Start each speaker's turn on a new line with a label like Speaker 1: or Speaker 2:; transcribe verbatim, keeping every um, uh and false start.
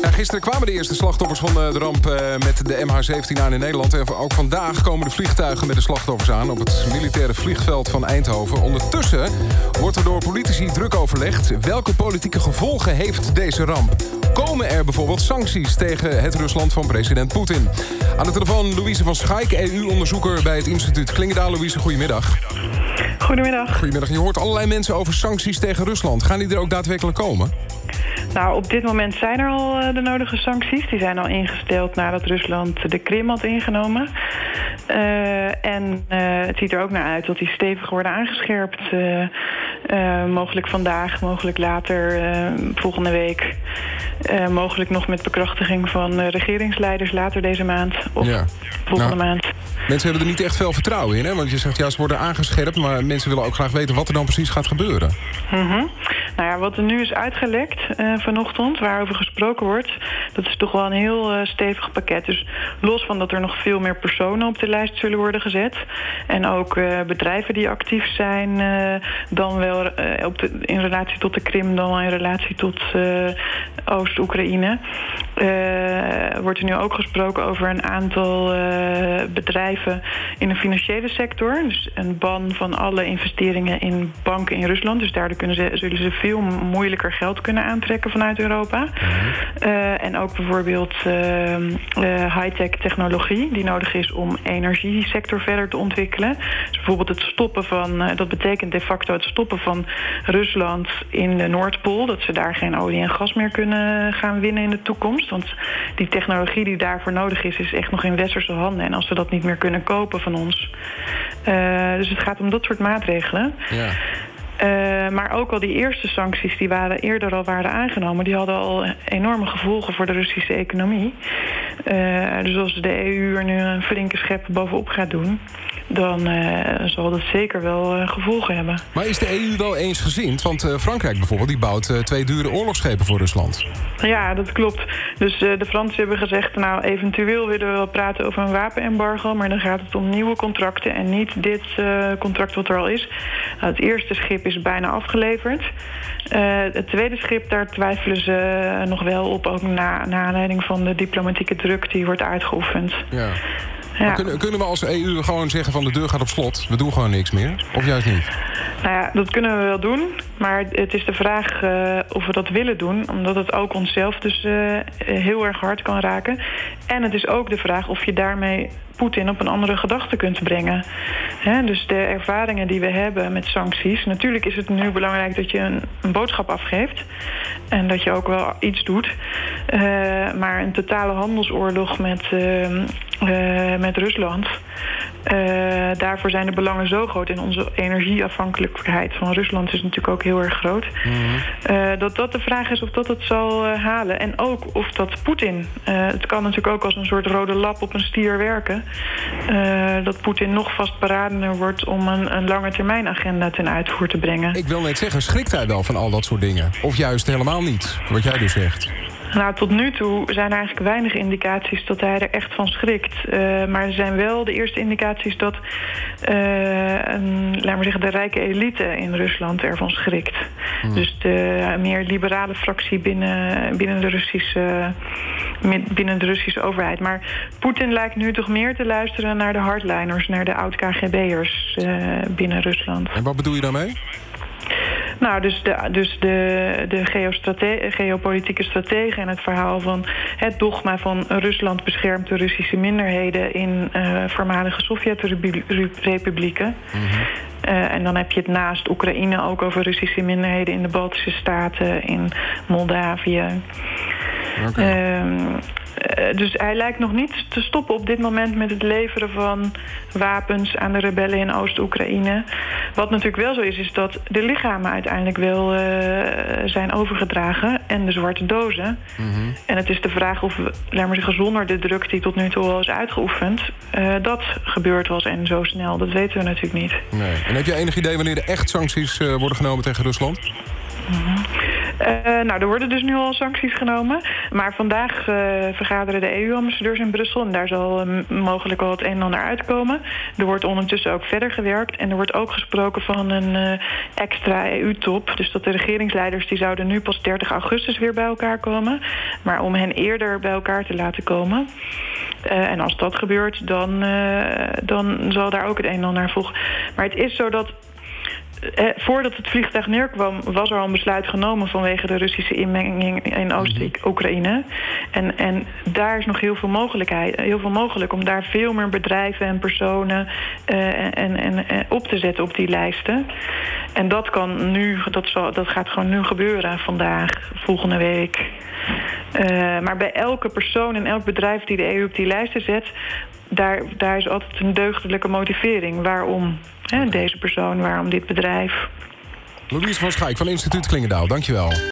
Speaker 1: Ja, gisteren kwamen de eerste slachtoffers van de ramp met de M H zeventien aan in Nederland. En ook vandaag komen de vliegtuigen met de slachtoffers aan op het militaire vliegveld van Eindhoven. Ondertussen wordt er door politici druk overlegd. Welke politieke gevolgen heeft deze ramp? Komen er bijvoorbeeld sancties tegen het Rusland van president Poetin? Aan de telefoon Louise van Schaik, E U-onderzoeker bij het instituut Klingendaal. Louise, goedemiddag.
Speaker 2: Goedemiddag.
Speaker 1: Goedemiddag. Je hoort allerlei mensen over sancties tegen Rusland. Gaan die er ook daadwerkelijk komen?
Speaker 2: Nou, op dit moment zijn er al uh, de nodige sancties. Die zijn al ingesteld nadat Rusland de Krim had ingenomen. Uh, en uh, het ziet er ook naar uit dat die stevig worden aangescherpt. Uh, uh, mogelijk vandaag, mogelijk later, uh, volgende week. Uh, mogelijk nog met bekrachtiging van uh, regeringsleiders later deze maand. Of
Speaker 1: ja.
Speaker 2: volgende
Speaker 1: nou,
Speaker 2: maand.
Speaker 1: Mensen hebben er niet echt veel vertrouwen in, hè? Want je zegt, ja, ze worden aangescherpt, maar mensen willen ook graag weten wat er dan precies gaat gebeuren.
Speaker 2: Mm-hmm. Nou ja, wat er nu is uitgelekt uh, vanochtend, waarover gesproken wordt, dat is toch wel een heel uh, stevig pakket. Dus los van dat er nog veel meer personen op de lijst zullen worden gezet, en ook uh, bedrijven die actief zijn, uh, dan wel uh, op de, in relatie tot de Krim, dan wel in relatie tot uh, Oost-Oekraïne, uh, wordt er nu ook gesproken over een aantal uh, bedrijven in de financiële sector. Dus een ban van alle investeringen in banken in Rusland. Dus daardoor kunnen ze, zullen ze veel moeilijker geld kunnen aantrekken vanuit Europa. Uh, en ook bijvoorbeeld uh, uh, high-tech technologie die nodig is om energiesector verder te ontwikkelen. Dus bijvoorbeeld het stoppen van, uh, dat betekent de facto het stoppen van Rusland in de Noordpool. Dat ze daar geen olie en gas meer kunnen gaan winnen in de toekomst. Want die technologie die daarvoor nodig is, is echt nog in westerse handen. En als ze dat niet meer kunnen kopen van ons. Uh, dus het gaat om dat soort maatregelen. Ja. Uh, maar ook al die eerste sancties die waren eerder al waren aangenomen, die hadden al enorme gevolgen voor de Russische economie. Uh, dus als de E U er nu een flinke schep bovenop gaat doen, dan uh, zal dat zeker wel uh, gevolgen hebben.
Speaker 1: Maar is de E U wel eensgezind? Want uh, Frankrijk bijvoorbeeld, die bouwt uh, twee dure oorlogsschepen voor Rusland.
Speaker 2: Ja, dat klopt. Dus uh, de Fransen hebben gezegd, nou, eventueel willen we wel praten over een wapenembargo, maar dan gaat het om nieuwe contracten en niet dit uh, contract wat er al is. Nou, het eerste schip is bijna afgeleverd. Uh, het tweede schip, daar twijfelen ze nog wel op, ook na, na aanleiding van de diplomatieke druk die wordt uitgeoefend.
Speaker 1: Ja. Ja. Kunnen, kunnen we als E U gewoon zeggen van de deur gaat op slot? We doen gewoon niks meer? Of juist niet?
Speaker 2: Nou ja, dat kunnen we wel doen. Maar het is de vraag uh, of we dat willen doen. Omdat het ook onszelf dus uh, heel erg hard kan raken. En het is ook de vraag of je daarmee Poetin op een andere gedachte kunt brengen. He, dus de ervaringen die we hebben met sancties. Natuurlijk is het nu belangrijk dat je een, een boodschap afgeeft. En dat je ook wel iets doet. Uh, maar een totale handelsoorlog met, uh, uh, met Rusland. Uh, daarvoor zijn de belangen zo groot. En onze energieafhankelijkheid van Rusland is natuurlijk ook heel erg groot. Mm-hmm. Uh, dat dat de vraag is of dat het zal uh, halen. En ook of dat Poetin... Uh, het kan natuurlijk ook als een soort rode lap op een stier werken. Uh, dat Poetin nog vastberadener wordt om een, een lange termijn agenda ten uitvoer te brengen.
Speaker 1: Ik wil net zeggen, schrikt hij wel van al dat soort dingen? Of juist helemaal niet, wat jij dus zegt?
Speaker 2: Nou, tot nu toe zijn er eigenlijk weinig indicaties dat hij er echt van schrikt. Uh, maar er zijn wel de eerste indicaties dat uh, een, laat maar zeggen, de rijke elite in Rusland ervan schrikt. Hmm. Dus de meer liberale fractie binnen, binnen, de Russische, binnen de Russische overheid. Maar Poetin lijkt nu toch meer te luisteren naar de hardliners, naar de oud-K G B'ers uh, binnen Rusland.
Speaker 1: En wat bedoel je daarmee?
Speaker 2: Nou, dus de, dus de, de geostrate- geopolitieke strategen en het verhaal van het dogma van Rusland beschermt de Russische minderheden in uh, voormalige Sovjet-republieken. Mm-hmm. Uh, en dan heb je het naast Oekraïne ook over Russische minderheden in de Baltische Staten, in Moldavië. Okay. Uh, Dus hij lijkt nog niet te stoppen op dit moment met het leveren van wapens aan de rebellen in Oost-Oekraïne. Wat natuurlijk wel zo is, is dat de lichamen uiteindelijk wel uh, zijn overgedragen en de zwarte dozen. Mm-hmm. En het is de vraag of, laat maar zeggen, zonder de druk die tot nu toe al is uitgeoefend, uh, dat gebeurd was en zo snel. Dat weten we natuurlijk niet.
Speaker 1: Nee. En heb je enig idee wanneer er echt sancties uh, worden genomen tegen Rusland?
Speaker 2: Mm-hmm. Uh, nou, er worden dus nu al sancties genomen. Maar vandaag uh, vergaderen de E U-ambassadeurs in Brussel. En daar zal uh, mogelijk wel het een en ander uitkomen. Er wordt ondertussen ook verder gewerkt. En er wordt ook gesproken van een uh, extra E U-top. Dus dat de regeringsleiders die zouden nu pas dertig augustus weer bij elkaar komen. Maar om hen eerder bij elkaar te laten komen. Uh, en als dat gebeurt, dan, uh, dan zal daar ook het een en ander naar volgen. Maar het is zo dat... Eh, voordat het vliegtuig neerkwam, was er al een besluit genomen vanwege de Russische inmenging in Oost-Oekraïne. En, en daar is nog heel veel mogelijkheid, heel veel mogelijk om daar veel meer bedrijven en personen uh, en, en, en op te zetten op die lijsten. En dat kan nu, dat, zal, dat gaat gewoon nu gebeuren, vandaag, volgende week. Uh, maar bij elke persoon en elk bedrijf die de E U op die lijsten zet, daar, daar is altijd een deugdelijke motivering. Waarom hè, deze persoon, waarom dit bedrijf?
Speaker 1: Louise van Schaik van Instituut Klingendaal, dankjewel.